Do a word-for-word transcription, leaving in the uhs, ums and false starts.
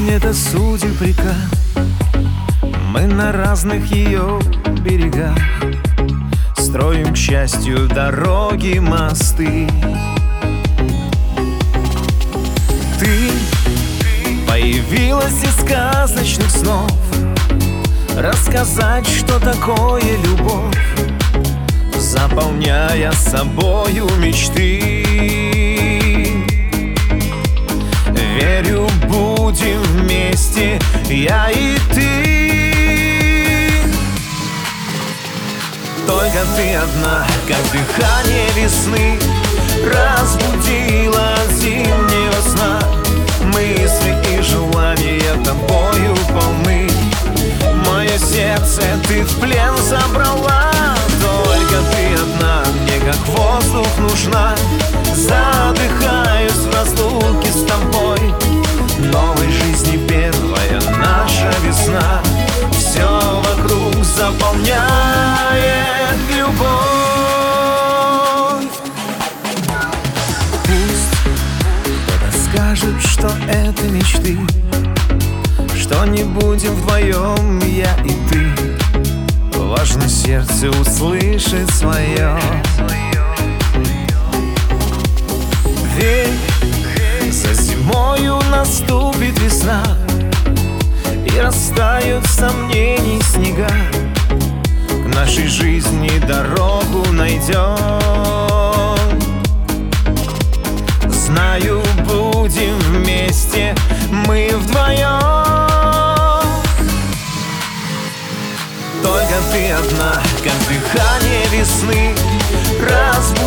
Жизнь — это судеб река, мы на разных ее берегах строим, к счастью, дороги, мосты. Ты появилась из сказочных снов, рассказать, что такое любовь, заполняя собою мечты. Верю, будем вместе, я и ты. Только ты одна, как дыхание весны, разбудила от зимнего сна. Мысли и желания тобою полны, мое сердце ты в плен забрала. Только ты одна, мне как воздух нужна, задыхаюсь в разлуке с тобой. Новой жизни первая наша весна, все вокруг заполняет любовь. Пусть кто-то скажет, что это мечты, что не будем вдвоем, я и ты. Важно сердце услышать свое. Верь, за зимою наступит весна, и растают сомнений снега. К нашей жизни дорогу найдем. Знаю, будем вместе мы вдвоем. Только ты одна, как дыхание весны, разбудила